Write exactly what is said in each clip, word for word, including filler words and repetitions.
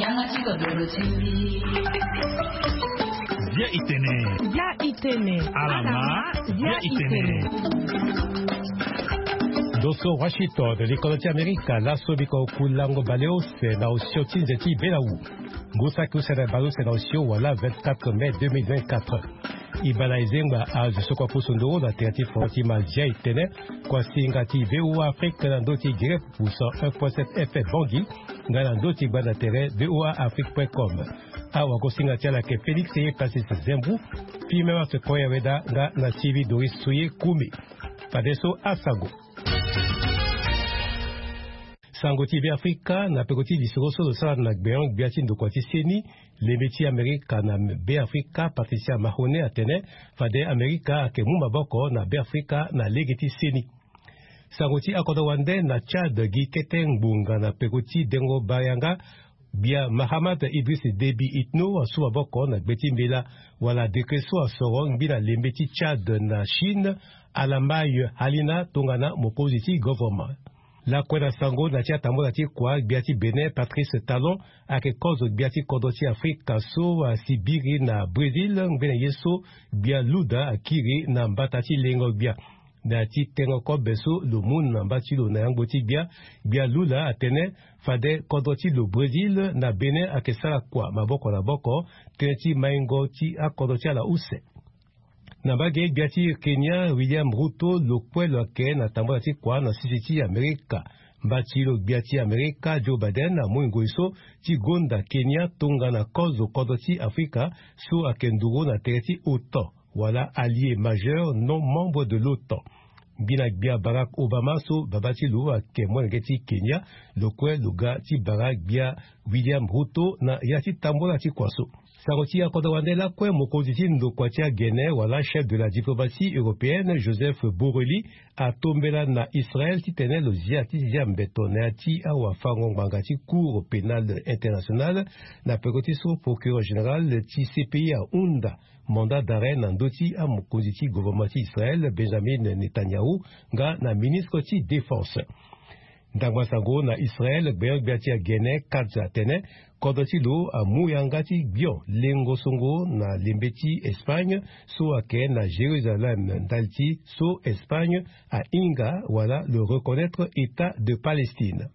Via itene. Via itene. Alama. Via itene. Doso Washington de l'école d'Amérique, la sobiko kulango baleo c'est na osio tinjeti belaou. Gusa kusere balou c'est na osio wala vingt-quatre mai deux mille vingt-quatre. Ibala izenga a jusoko pusundo na teati forti mazia itene kwa singati veu Afrique na ndoti gire pour cent un point sept F M Bangui ngana ndoti bana tere veu afrique point com. Awa kosinga tiala ke Félix et Francis Zembrou fi mema se koya weda nga na civi Doris Souye Koumi. Padeso Asago. Sango T V Africa na pekoti lisoroso do sala na gbeyon gbiatin do kwati seni le métier Amerika na B Africa Patricia Mahone atene fade Amerika ke mumba boko na B Africa na legeti seni. Sango T akodo wande na Chad gi keteng bunga na pekoti dengo bayanga bia Mahamad Idriss Déby Itno asuwa boko na gbeti mbela wala dekreso asorong bila le métier Chad na Chine alamaye halina tongana mopositi government. La kwena sango na tia tambo na ti kwa biati Benin Patrice Talon ake kozo biati kodoti Afrika so a Sibiri na Brazil ngene yeso bia luda akiri na mbatati lengo bia na ti tengo ko beso lo mun na mbati lo na yangoti bia bia lula atene fade kodoti lo Brazil na Benin ake sala kwa maboko na boko tenti maingo ti akodoti la use. Nabage biati Kenya William Ruto lokwelo ke na tambo ati kwa na sisiti Amerika mbati lo biati Amerika Joe Biden na mwingo iso ti gonda Kenya tonga na kozo kodoti Afrika so akenduro na tereti OTAN wala allié majeur non membre de l'OTAN. Bina bia Barack Obama so babati lo ake mwengeti Kenya lokwe luga ti Barack bia William Ruto na yati tambo ati kwa so. Saroti akodawande la kwe mokoziti ndo kwatia Guinée wala chef de la diplomatie européenne Joseph Borrelli a tombela na Israël ti tene lo ziati ziambeto na ti awa fango ngangati cour pénal international na pekoti so procureur général ti C P I a unda mandat d'arrêt na ndoti a mokoziti gouvernement Israël Benjamin Netanyahu nga na ministre ti défense. Ndangwa sango na Israël gbeyon gbeati a Guinée kadza tene kodoti lo a muyangati bion lengo songo na lembeti Espagne so ake na Jérusalem dalti so Espagne a inga wala le reconnaître État de Palestine.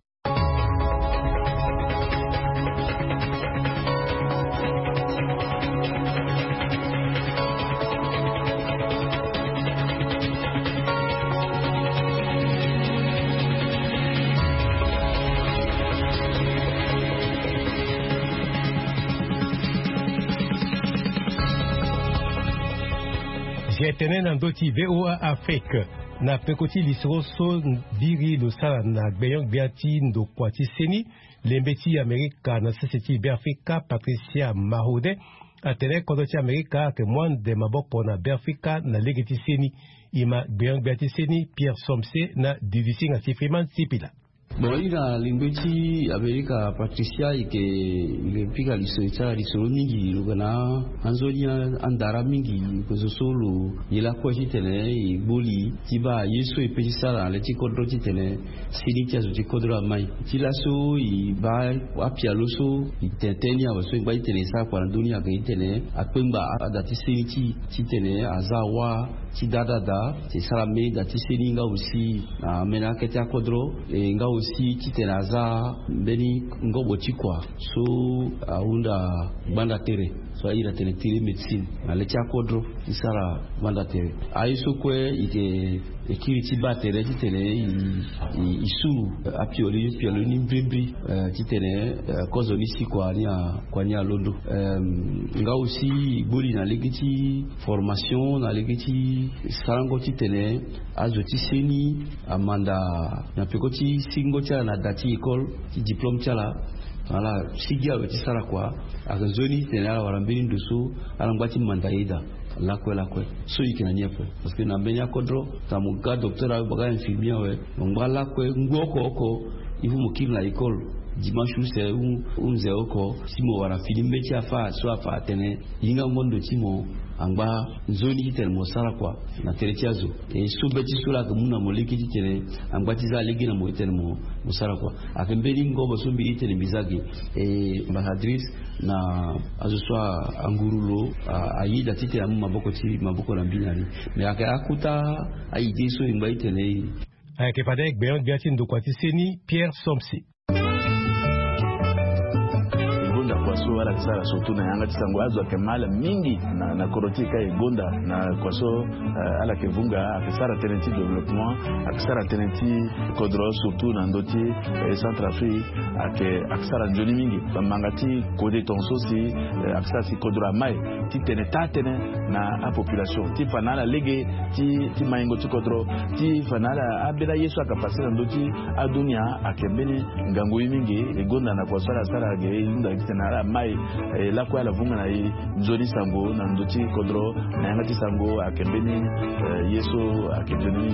Jetene na ndoti V O A Afrique na pekoti lisroso diri lo sala na gbeyon biati ndo kwati seni lembeti Amerika na seseti B Africa Patricia Mahone atene kodoti Amerika ke mwande maboko na B Africa na legeti seni ima gbeyon biati seni Pierre Somse na divisi nga sifriman sipila. Bon, il a l'ingweti Amerika Patricia ike ilempika lisoita lisolonigi lugana anzonia andara mingi kozosolo yela kwa jitene iboli tiba yeso ipeti sala leti kodro jitene sinikia zo tikodro mai tilaso iba apia loso itentenia waso ngba itene sa kwa dunia ga itene akpemba adati siniti titene azawa tidadada ti salame dati sininga aussi na mena kete akodro e nga aussi titenaza beni ngobo chikwa so aunda banda tere so ira tene tiri medicine na lecha kodro isara banda tere aiso kwe ite ekiri tibatere titene isu apioli pioli ni mbrimbi titene kozo ni sikwa ni kwa nya londo nga aussi boli na legiti formation na legiti sango titene azoti seni amanda na pekoti singo cha na dati école ti diplôme chala ala sigia weti sara kwa akazoni tena warambini ndusu alangwati mandaida lakwe lakwe so yikina nyepe parce que na benya kodro tamuga docteur ayo baga infirmier we ngwala kwe ngoko oko ivu mukim la école dimanche c'est un un zéro ko simo wara filimbe cha fa so afa tene yinga mondo timo amba zoni tel mosara kwa na teretiazo e subeti sula kumuna moleki titene amba tiza legi na moitel mo mosara kwa akembeli ngobo sumbi itele bizagi e ambassadrice na azuswa angurulo aida tite amu maboko ti maboko la binari me akakuta aidi so imba itele ake padek beyon biatin do kwati seni Pierre Somsi kwaso wala kisara surtout na yanga tisango azo kemala mingi na na korotika igonda na kwaso uh, ala kevunga akisara tenenti development akisara tenenti kodro surtout na ndoti eh, Centrafrique ake akisara njoni mingi bamangati kode tonso si eh, akisara si kodro mai ti tene tatene na a population ti fanala lege ti ti maingo ti kodro ti fanala abela yesu akapasira ndoti adunia akembeni ngango mingi igonda na kwaso ala sara ge inda kitena mai eh, la kwa la vunga na i nzoni sango na ndoti kodro na yanga ti sango akembeni eh, yeso akembeni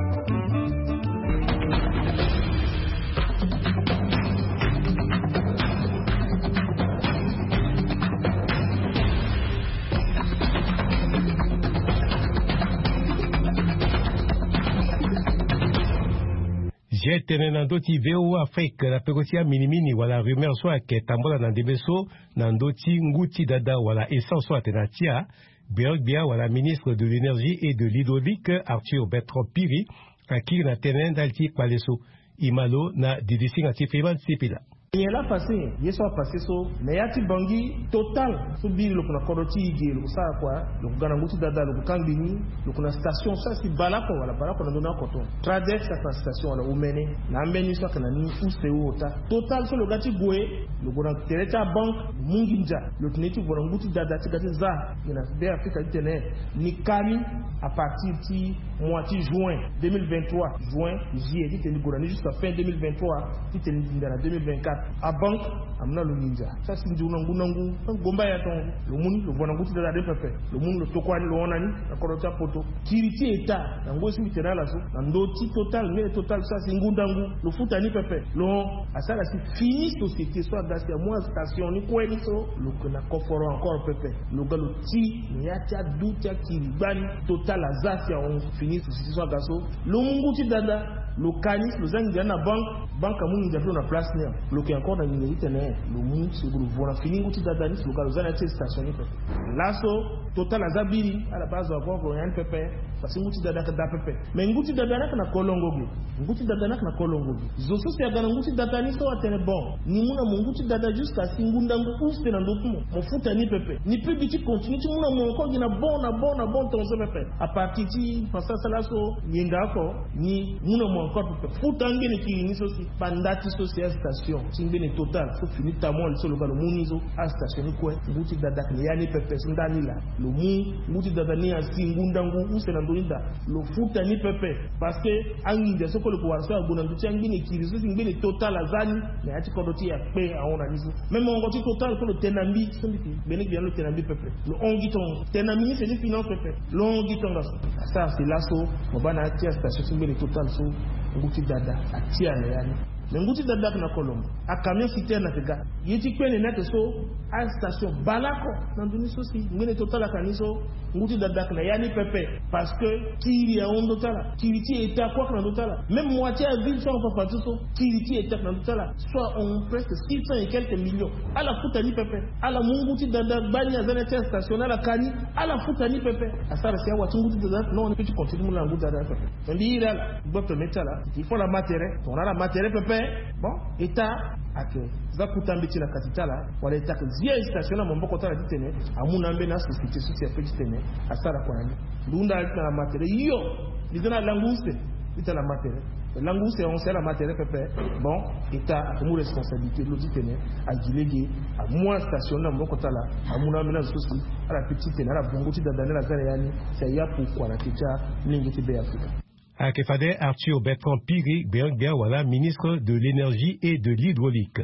J'ai tenu nandoti V O Afrique la pegotia minimini wala rumeur soit que tambola na debeso nandoti nguti dada wala essence soit tenatia Beog Bia wala ministre de l'énergie et de l'hydraulique Arthur Bertrand Piri aki na tenen dalti paleso imalo na didisi ngati feban sipila Il a passé, il a passé so, mais il y a un bangi total. So biri le kuna koroti igi, le kusa kwa, le kugana nguti dada, le kukangini, le kuna station ça c'est balako wala balako na dona koton. Tradex ça station wala umene, na ambeni so kana ni use uota. Total so le gati goe, le kuna tereta bank munginja, le tuneti vona nguti dada tigati za, ina be Afrika itene ni kami à partir ti moitié juin deux mille vingt-trois, juin, juillet, itene gorani jusqu'à fin deux mille vingt-trois, itene ndana deux mille vingt-quatre. A banque amna lo ninja ça c'est du nangu nangu gomba ya ton le monde le bona nguti dada de pepe le monde le tokwani lo onani na korota poto kiriti eta nango si mitera la so ndoti total mais total ça c'est ngundangu le futa ni pepe lo asala si fini société soit gas ya moi station ni ko ni so le na koforo encore pepe le galo ti ni atia dutia kiribani total azasi on fini société soit gaso le nguti dada le canis le zangi na banque banque amu ndia na place ne le encore dans le tene le monde c'est pour voir fini nguti dada ni le galo zana ti station ni pepe laso total azabiri à la base avoir rien pepe parce que nguti dada ka da pepe mais nguti dada na kolongo ge nguti dada na kolongo ge zoso se agana nguti dada ni so atene bon ni muna nguti dada jusqu'à singunda ngu uste na ndokumo mofuta ni pepe ni pe biti continue ti muna mo ko gina bon na bon na bon tonzo pepe à partir ti passa salaso yinga ko ni muna mo encore pepe futa ngene ki ni so si pandati so c'est station tingene total faut finir tamo le solo galo munizo a station ni ko nguti dada ni yani pepe ndani la le mu nguti dada ni asingunda ngu uste na ndoinda le futa ni pepe parce que angi de soko le pouvoir so agona nduti angine kirizo ngene total azani na ati kodoti ya pe aona nizo même on ngoti total ko le tenambi sondiki bene bien le tenambi pepe le ongi ton tenambi c'est ni finance pepe le ongi ton ça c'est lasso mobana ati station ngene total so nguti dada atia na yani nguti dada na kolombo a camion citerne tega yiti kwene na so a station balako na nduni so si ngene total kaniso nguti dada na yani pepe parce que kiri ya ondo tala kiri ti eta kwa na ndotala même moitié à ville sans papa tout so kiri ti eta na ndotala soit on presque six cents et quelques millions à la futa ni pepe à la munguti dada banya zana tia station na la kani à la futa ni pepe asara sia wa nguti dada non on peut continuer la nguti dada pepe on dit là botte metala il faut la matière on a la matière pepe bon état ake zakuta mbiti na katitala wala état que zia station na mboko tala ditene amuna mbe na société société petitene asara kwa nani ndunda na matière yo bizana languste ita la matière languste on sait la matière pepe bon état a comme responsabilité l'oditene a gilégué à moins station na mboko tala amuna mbe na société ala petitene ala bongoti dadane la zare yani c'est ya pourquoi la kicha lingiti be Afrika. Akefade Arthur Bertrand Piri, Beog Bia wala ministre de l'énergie et de l'hydraulique.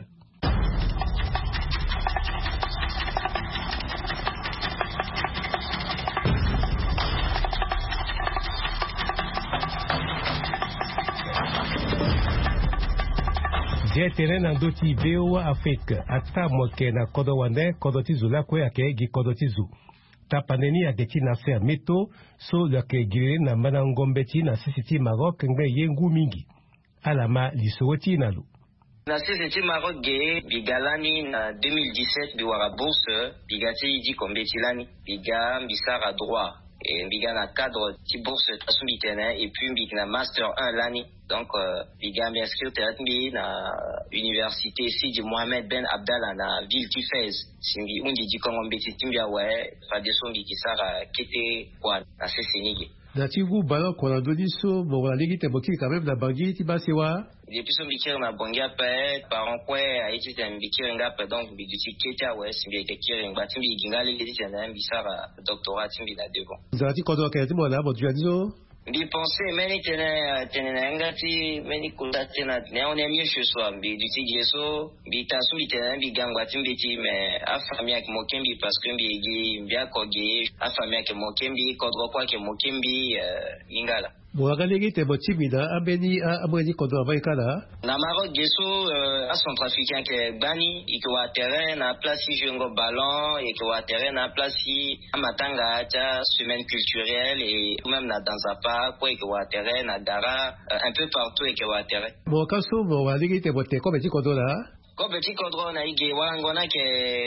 J'ai tenen en doti V O Afrique, ata moke na kodo wande, kodoti zula kwe ake gi kodoti zu. tapaneni ageti na fer meto so lake gire na manangombeti na sisiti Maroc ngbe yengu mingi alama lisowoti nalu na sisiti Maroc ge bigalani na deux mille dix-sept biwara bourse bigati di kombetilani biga bisara droit et biga na cadre ti bourse tasubitene et puis biga na master un lani donc euh, biga bien inscrit teratmi na université ici du Mohamed Ben Abdallah na ville ti Fès simbi undi di kongombeti timbia we fa deso bi kisara kete kwa na sesenigi na tingu balo kona dodiso bo la ligi te boki quand même na bangi ti basewa depuis son bikir na bongia pe par en quoi a été un bikir ngap donc bi du keta we simbi ke kir ngba timbi gingali li ti na bisara doctorat timbi na devant zati kodo ke ti mo na bo tu adizo bi penser meni tene tene ngati meni kuta tena ne on est mieux chez soi bi du ti yeso bi tasu bi tene bi gangwa timbi ti mais a famille ak mokembi parce que bi gi bi akoge a famille ak mokembi kodro kwa ke mokembi ingala Boaga legi te botimida abeni abeni kodo avaikala na Maroc geso a centrafricain ke bani ikwa terrain na place jengo ballon et kwa terrain na place amatanga ta semaine culturelle et même na danzapa kwa ikwa terrain na dara un peu partout ikwa terrain boka so boaga legi te bote ko beti kodo la ko beti kodro na ige wangona ke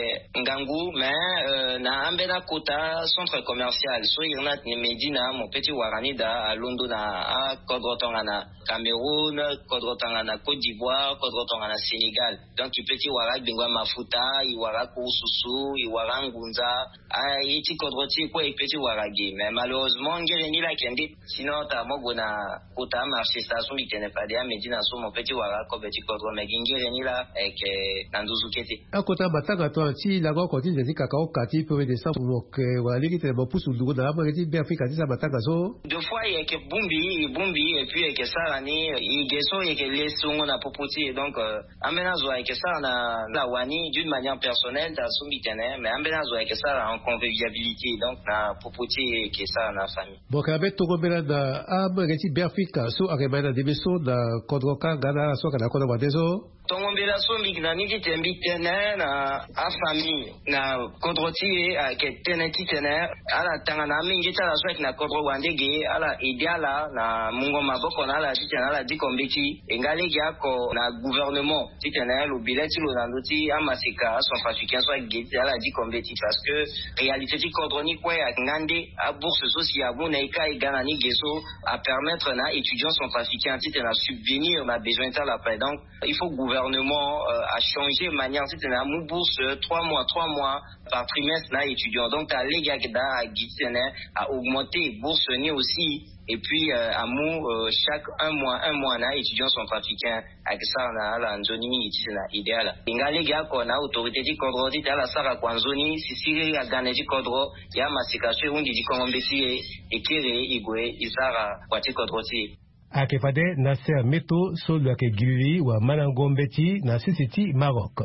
ngangu mais euh, na ambena kota centre commercial so irna ni Medina mon petit waranida à Londres na a kodro tongana Cameroun kodro tongana Côte d'Ivoire kodro tongana Sénégal donc petit wara bingwa mafuta i wara kususu i wara ngunza a iti kodro ti ko petit wara ge mais malheureusement ngere ni la kendi sinon ta mogona kota marché station bi tene pas dia Medina so mon petit wara ko beti kodro mais ngere ni la nanduzu kete akota batanga to ti lago ko ti zeti kakao kati pe de sa mo ke wali ki te bo pusu dugo da ba ti be Afrika ti sa batanga so deux fois il que bumbi bumbi et puis que ça ni il geso et que les songo na popoti donc amena zo et que ça na la wani d'une manière personnelle da so mitene mais amena zo et que ça en convivialité donc na popoti et que ça na famille bo ka be to go bela da a ba ti be Afrika so akemana de beso da kodroka gana so kana kodo ba deso Tongombela so mikna niki tembi tene na a famille na kodroti ke tene ti tene ala tanga na mingi tala so na kodro wandege ala ideala na mungo maboko na ala ti tene ala di kombeki engale yako na gouvernement ti tene lo bileti lo nanduti amasika son africain so geti ala di kombeki parce que réalité ti kodroni kwa ngande a bourse sociale bon eka igana ni geso à permettre na étudiants sont africains ti tene subvenir na besoin ta la paix donc il faut gouvernement euh, a changé manière c'était na mou bourse trois mois trois mois par trimestre na étudiant donc ta lega da a gitene a augmenté bourse ni aussi et puis euh, à mou euh, chaque un mois un mois na étudiants sont africains avec ça na la nzoni ni tena idéal ingale ga ko na autorité di kodro di la sara kwa nzoni sisiri ya gane di kodro ya masikasho undi di kongombesi ekere igwe isara kwa ti kodro ti akefade na ser meto so lake gili wa manangombeti na sisiti Maroc.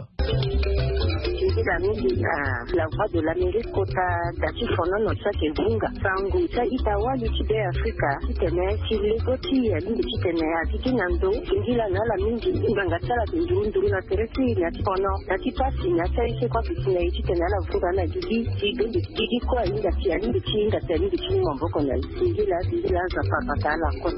La la voix de l'Amérique kota dati fono no sa ke bunga sangu sa itawa lichide Afrika tene chilekoti ya ndi tene atiki nando ngila na la mingi nganga sala nduru na teresi na fono dati pasi na sa ise kwa pisina ichi tene la vuga na gidi gidi gidi kwa inda tia ndi chinga tene ndi chinga mboko na ngila ngila za papa kala kwa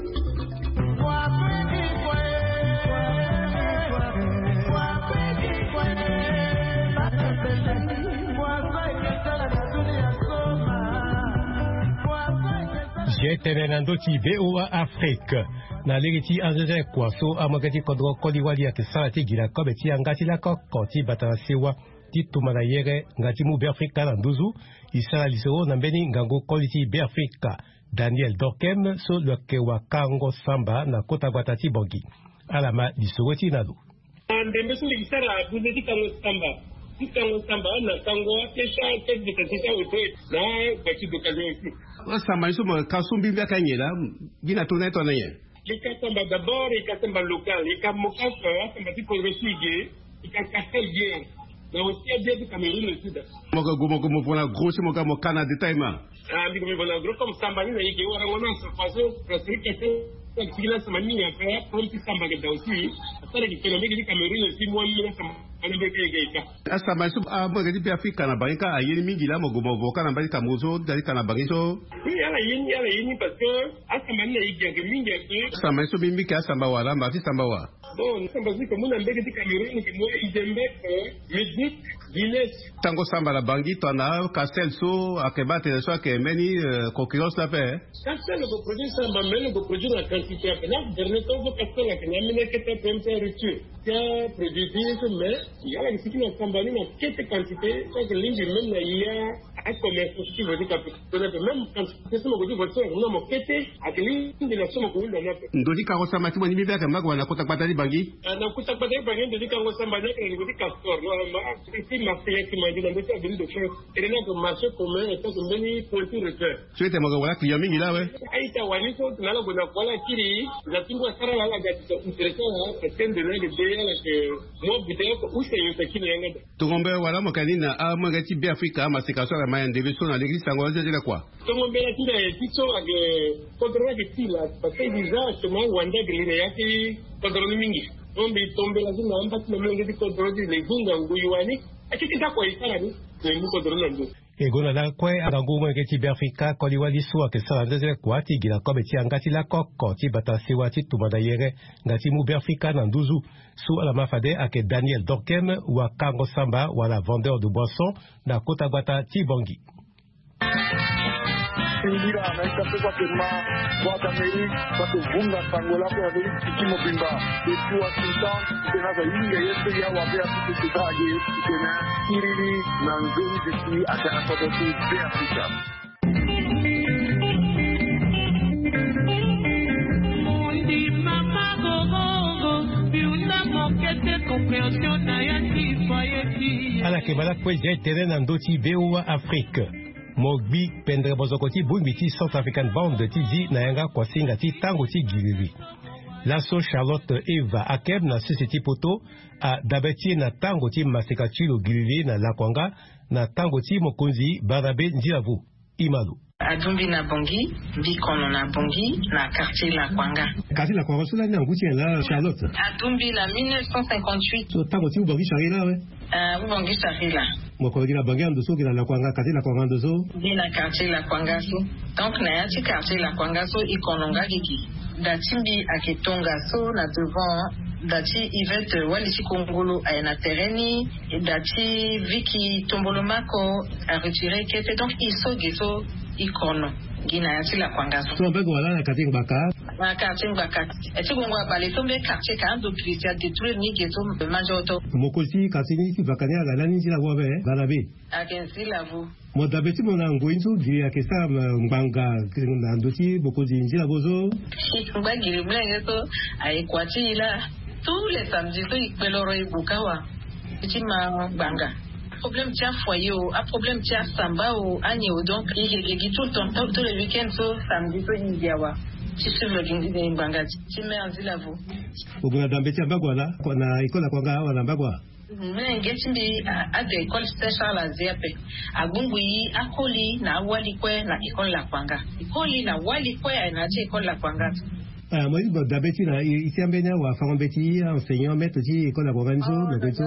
Jetene nandoti B O A Afrique na legiti anzeze kwaso amagati kodro kodiwali ya kisalati gila kobeti angati la kokoti batansewa tituma na yere ngati mu be Afrika na nduzu isala lisoro na mbeni ngango koliti be Afrika Daniel Dorkem so lwake wa Kango Samba na kota gwatati bongi alama lisoro tinadu ndembe sindi kisara buzeti Kango Samba Kango Samba na Kango kesha kesha kesha wote na bati dokazo Samba iso mo kasumbi vya kanyela gina tona tona ye Lika Samba d'abord et Samba local et comme Mokasa Samba ti progressige et Kastelge na aussi bien du Cameroun le sud Moka gomo gomo pona grosso moka mo Canada taima ah ndi gomo bona gros comme Samba ni yiki wara wona se façon presque que c'est la semaine après pour petit Samba que aussi ça le économique du Cameroun aussi moi anabekeka asama su abagadi pe Afrika na barika ayini mingi la mogomo voka na barika mozo dalika na bariso oui ala yini ala yini parce que asama na yigenge mingi ke asama su mimbi ka asama wala ma fi samba wa bon samba ziko muna mbeke di Cameroun ke mo izembe musique Guinness tango samba la bangi tona castel so akebate so ke meni concurrence la pe castel ko produit samba melo ko produit la quantité na dernier temps ko castel la na mine ke te pempe rituel que produit mais il y a la discipline samba ni na quelle quantité so que lingi même na ya a commerce qui veut dire que même quand c'est mo ko di voiture na mo kete akili ndi na somo ko ndo na ndodi ka ko samba ti mo ni mi beka magwa na kota patali bangi na kota patali bangi ndodi ka ko samba na ke ngodi castor no ma marseillais qui m'a dit dans cette ville de France et là que marché commun et que meni politique reteur tu étais moi wala client mingi là ouais aita waliso tunala bona wala kiri za tingwa sara la ga intéressant c'est de l'aide de la que moi bidé ko use yo kini yanga tongombe wala mokanina a mangati bi Afrika ma sikaso la main de so na l'église sango je la quoi tongombe la tira ticho age kontrola ke tila parce que déjà justement wanda gile yaki kontrola mingi tombe tombe la zina amba tumelenga di kontrola di legunga nguyuani egona la kwe arangu mwenge ti Afrika ko liwa liso ke sala ndeze kwa ti gila ko beti angati la kokko ti batasi wa ti tumada yere ngati mu Afrika na nduzu su ala mafade ake Daniel Dorkem wa Kango Samba wala vendeur de boisson na Kota Gbata ti Bongi Indira anaita kwa kema kwa Kameri kwa kuvunga Angola kwa vile kimo bimba kwa Sultan tena za inge yetu ya wapea kitu kitaje tena kirili na nzuri ziki atana kwa tu ya Afrika Mundi mama gogo biuna mokete compréhension na yati foyeti ala ke bala kwa je terrain ndoti bewa Afrique Mogbi pendre bozokoti bumbiti South African Band tiji na yanga kwa singa ti tango ti gilili. Lasso Charlotte Eva Akeb na sisi poto a dabeti na tango ti masekachilo gilili na lakwanga na tango ti mokonzi barabe njiavu imalu. Adumbi na Bongi, Bikono na Bongi, na quartier La Kwanga. Quartier La Kwanga, cela n'est en gouttière là, Charlotte. Adumbi la mille neuf cent cinquante-huit. So, tango ti Bongi Charila, ouais. Euh, Bongi Charila. Moko di la Bongi Andoso ki na La Kwanga, quartier La Kwanga Andoso. Di na quartier La Kwanga so. Donc na yati quartier La Kwanga so ikononga gigi. Datimbi aketonga so na devant dati Yvette Walisi Kongolo a na tereni dati Vicky Tombolomako a retiré qui était donc iso geso ikono gina yati La Kwanga so. So mbego wala na quartier Mbaka. Na quartier Mbaka. Eti gongwa bale tombe quartier ka ando Christian détruire ni geso majoto. Mokosi quartier ni ki bakani ala nani la wobe barabe. Akensi la vous. Mo dabeti mo na ngoinzo di akesa mbanga na ndoti bokozi njila bozo. Mbagiri mlenge so aikwati ila tous les samedis so ikpeloro ibukawa. Iti ma banga. Problème tia foyer o, a problème tia samba o, anye o donc igegi tout le temps tous les week-ends so samedi so indiawa. Si sur le gindi de banga ti me anzila vous. Oguna dambeti ambagwa la na ikola kwanga wala mbagwa. Mwenye chimbi a de école spéciale à Z P. Agungui akoli na wali kwe na école La Kwanga. Ikoli na wali kwe na école La Kwanga. Ah, moi, bon, d'habitude, ici, en Bénin, on va faire un petit enseignant, maître aussi, école à Boranzo, le Bézo.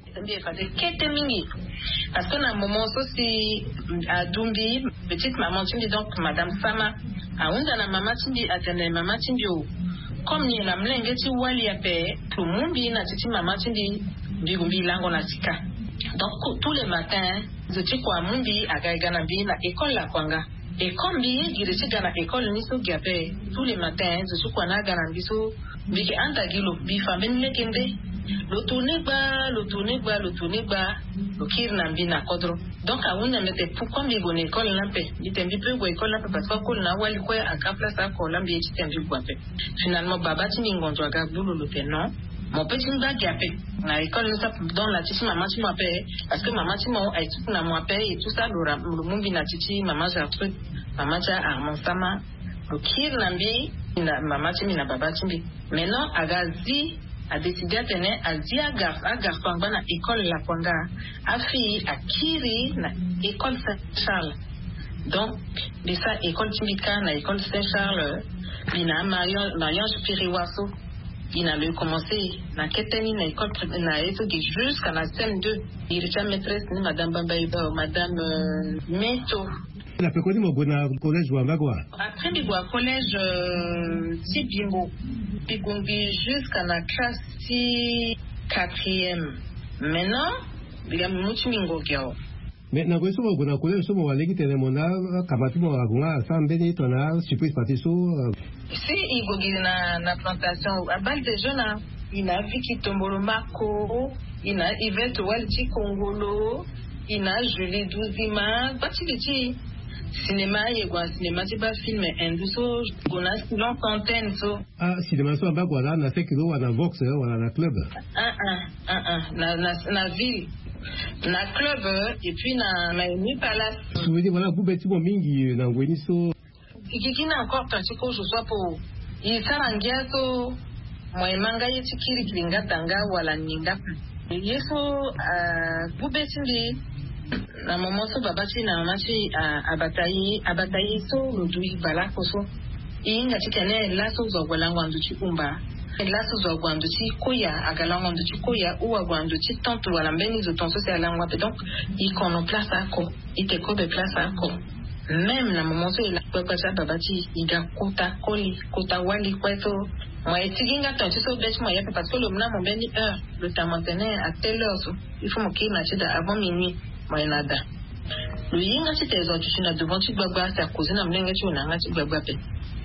Parce qu'à un moment aussi, à Dumbi, petite maman, tu me dis donc, Madame Sama, à un de la maman, tu me dis, à tenir maman, tu me dis, comme il y a la mlengue, tu vois, il y a paix, tout le monde, il y a une maman, tu me dis, Bigumbi, lango na sika. Donc, tous les matins, je dis quoi, Mundi, à Gaïganabi, na école La Kwanga. Et comme bien, il est dans l'école, nous gapé tous les matins, je suis qu'on a gagné biso, biki anta gilo, bifa ben lekende, le tourner bas, le tourner bas, le tourner bas, le kir nambi na kodro. Donc à on a mette pourquoi mi bonne école lampé, il t'invite peu pour école lampé parce que na wali quoi à cap place à colambi il t'invite quoi fait. Finalement baba tini ngonjo aga boulot le non. Mon petit m'a gapé. Na école nous ça dans la titi maman tu m'appelles parce que maman tu m'as et tout na m'appelle et tout ça le mumbi na titi maman j'ai truc maman j'ai armon sama le kir nambi na maman tu na baba tu maintenant agazi a décidé à tenir à dia gar à gar panga na école La Kwanga a fille à kiri na école Saint-Charles donc de ça école timika na école Saint-Charles bina marion marion spiriwaso il a commencé na keteni na école na eto jusqu'à la C M deux. Il était maîtresse ni madame Bambaïba, madame euh, Meto. La péconi mo bona collège wa magwa. Après il doit collège euh, Tibimbo. Bigombi jusqu'à la classe quatrième. Maintenant, il y a much mingo girl. Mais na kweso mo bona collège so mo waleki tene mona kamati mo agunga sambeni tona surprise party so. Si il go na na plantation à bal de jeunes, il a vu qui tombolo mako, il a Yvette Walti Congolo, il a Julie Douzima, bati biti cinéma ye gwa cinéma ti ba film induso gona silon fontaine so. Ah cinéma so ba gwa na se kilo wana Vox wala na club. Ah ah ah ah na na na ville. Na club et puis na Miami Palace. Souvenir voilà vous beti mo mingi na ngweni so. Ikikina encore tanti ko je sois pour il sarangia so moi manga yeti kiri kilinga tanga wala ninga. Yeso uh vous beti ndi na maman so babati na mamachi abatayi abatayi so lodui bala koso inga tikene laso zo gwalango nduchi kumba laso zo gwanduchi koya agalango nduchi koya uwa gwanduchi tanto wala mbeni zo tonso se alangwa pe donc ikono place ako iteko be place ako même na maman so ila kwa kwa babati iga kota koli kota wali kweto moi tiginga tanto so bête moi ya parce que le mna mon beni heure le temps maintenir à telle heure il faut moquer na chida avant minuit nada le yinga ti tezo tu na devant tu gbagba ta cousine mlenga tu na ngati gbagba pe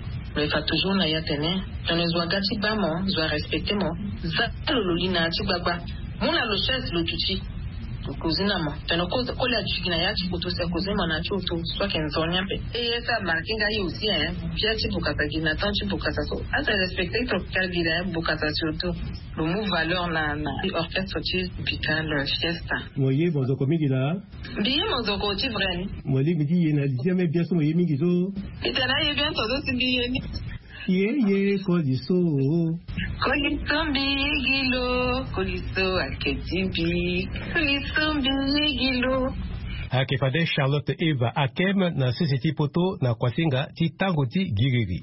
le fa toujours na ya tene tene zo gati ba mo zo respecter mo za lo lina ti gbagba mo na lo chef lo tuti cousine mo tene ko ko la tu na ya ti ko to se cousine mo na tu to so ken zonya pe e esa markinga yi aussi hein pia ti bukata gina tan ti bukata so asa respecter trop calvira bukata surtout le mot valeur na na orchestre ti hôpital fiesta moye bozo komigi la bien mozo ko ti vrai moli mi di na di me bien so moye mingi so itana ye bien todo si bien ye ye ko di so ko di tombi gilo ko di so aketibi ko di tombi gilo akefade Charlotte Eva Akem na société poto na kwasinga ti tango ti giriri.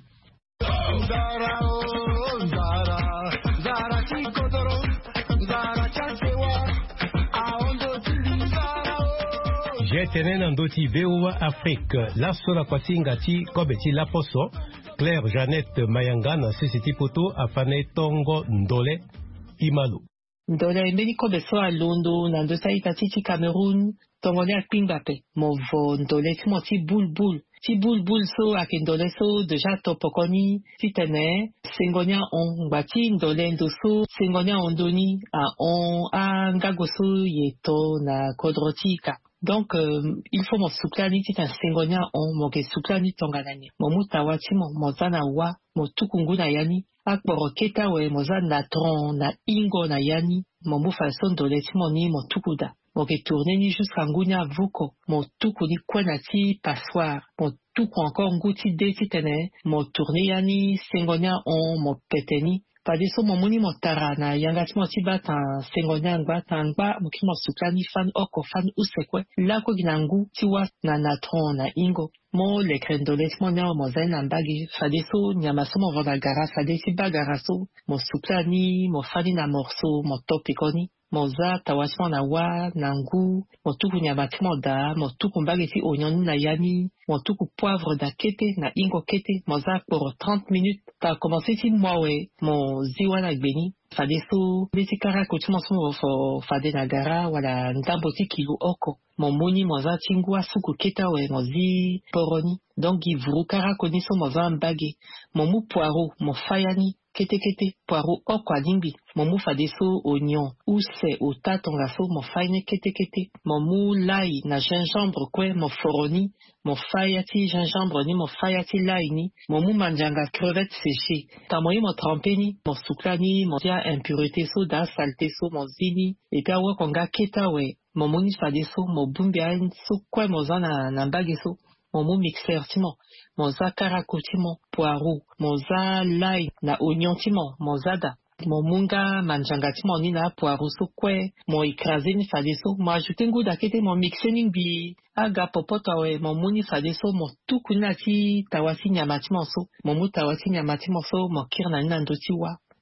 J'ai tenu dans d'autres V O A Afrique, la sola kwasinga ti kobe ti la poso, Claire Jeannette Mayanga na société poto afane tongo ndole imalu. Ndole mbeni kobe so a Londo na ndosa itati ti Cameroun, tongo ne akpinga pe, mo vo ndole ti mo ti boule boule. Ti boule boule so ake ndole so deja topokoni ti tene sengonia on ngba ndole ndo so sengonia ondoni a on a ngago so yeto na kodrotika. Donc euh, il faut mo suklani ti tan sengonia on mo ke suklani tonganani mo mutawa ti mo mo zana wa mo tukungu na yani akporo keta we mo zana na tron na ingo na yani mo mu façon ndole ti mo ni mo tukuda. Mo ke tourner ni jusqu'à Ngunya Vuko, mo tuku ni kwena ti passoire, mo tuku encore nguti de ti tene, mo tourner yani sengonia on mo peteni. Pade so mo muni mo tara na yanga ti mo ti bata sengonia ngba tangba mo ki mo suklani fan oko fan usekwe. La ko ginangu ti wa na natron na ingo. Mo le krendole ti mo nya mo zain na mbagi. Fade so nyama so mo vona gara fade ti bagara so. Mo suklani, mo fani na morceau, mo topikoni. Moza tawasmo na wa na ngu motuku nyabati moda motuku mbageti onion na yani motuku poivre da kete na ingo kete moza pour trente minutes ta commencé ti mwawe mo ziwa na gbeni fade so beti kara ko ti mo so fo fade na gara wala ndambo ti kilo oko mo moni moza tingwa suku keta we mozi poroni donc givru kara ko ni so moza mbage mo mu poiro mo fayani kete kete poiro oko alimbi mo mu fade so oignon ou c'est au tatonga so mo fayne kete kete mo mu lai na gingembre kwe mo foroni mo fayati gingembre ni mo fayati lai ni mo mu manjanga crevette séchée ta mo mo trempé ni mo suklani mo tia impureté so da saleté so mo zini et puis awa konga keta we mo moni fade so mo bumbia so kwe mo zana na mbage so mo mu mixer ti mo mo za karako ti mo poireau mo za lai na oignon ti mo mo zada mo munga manjanga ti mo ni na poireau so kwe mo écrasé ni fade so mo ajouté ngu da kete mo mixé ni bi aga popoto awe mo muni fade so mo tuku na ti tawasi nyama ti mo so mo mu tawasi nyama ti mo so mo kir na ni na ndo ti wa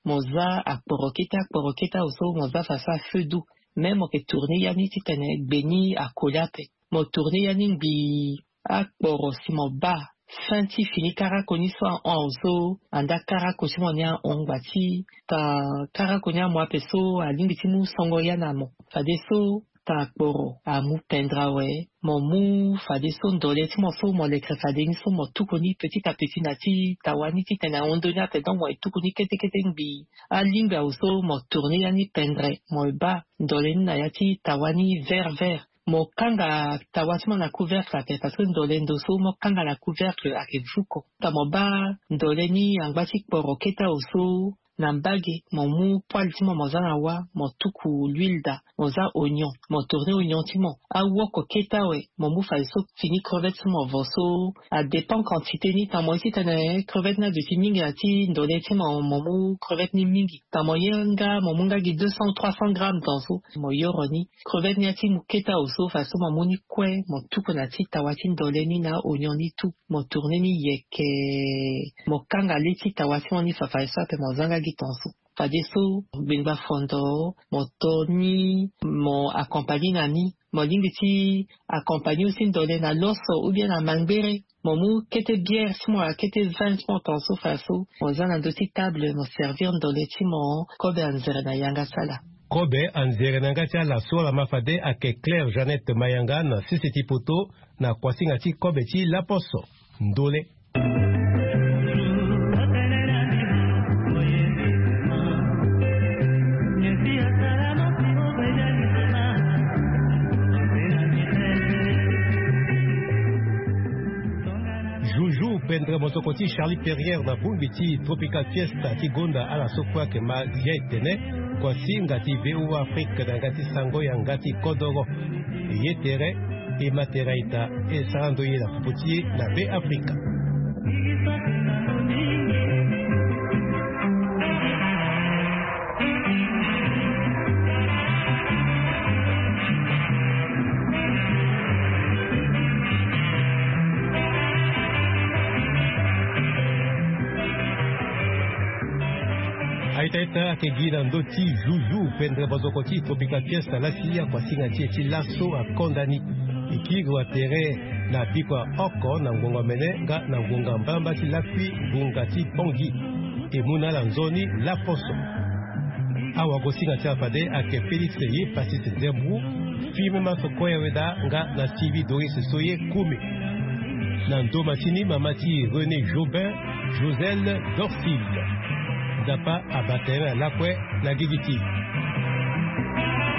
moza akporoketa akporoketa oso moza fasa fedu même ke tourner yani titene beni akolape mo tourner yani bi akporo simo ba fanti fini kara koni so en oso anda kara kosi monia ongbati ta kara konia mo apeso alingi timu songo yana mo fadeso ta akporo amu pendrawe mon mou fade son dole ti mo so mo le crefade ni so mo tukoni petit à petit nati tawani ti tena ondonia te donc mo tukoni kete kete bi a linga oso mo tourner yani pendre mo ba dole na yati tawani vert vert mo kanga tawati mo na couvercle te parce que dole ndoso mo kanga la couvercle ake vuko ta mo ba dole ni angbati poro keta oso na mbage mon mou poil ti mo moza na wa mo tuku l'huile da moza oignon mo tourner oignon ti mo a woko keta we mo mou fa so fini crevette ti mo voso a dépend quantité ni ta mo iti tene crevette na de ti mingi ati ndole ti mo mo mou crevette ni mingi ta mo yenga mo munga gi deux cents trois cents grammes dans so mo yoro ni crevette ni ati mo keta oso fa so mo moni kwe mo tuku na ti tawati ndole ni na oignon ni tout mo tourner ni yeke mo kanga le ti tawati mo ni fa fa so pe mo zanga gitanso fadeso benba fondo motoni mo accompagné nani mo lingiti accompagné aussi ndole na loso ou bien na mangbere mo mu kete bière si mo kete vin mo tanso faso mo zana dosi table mo servir ndole ti mo kobe anzere na yanga sala kobe anzere na ngati ala sola mafade ake Claire Jeannette Mayanga na sisiti poto na kwasinga ti kobe ti laposo ndole Pendre motokoti Charlie Perrière na bumbiti Tropical Fiesta ti gonda ala sokwa ke ma ya itene kwa singa ti V O Afrique na ngati sango ya ngati kodoro yetere e materaita e sarando ye la puti na B Africa Aitaita akegina ndoti juju pendre bazokoti Tropical Fiesta la siya kwa singa ti laso a kondani ikigo atere na pikwa oko na ngonga mene nga na ngonga mbamba ti lapi ngonga ti pongi e muna la nzoni la poso awa gosinga ti afade ake Félix ye Patrice Zembou filme masokoya weda nga na Stevie Doris Soye Kumi na ndoma tini mamati René Jobin Joselle Dorsil Dapa abatera lakwe na gigiti.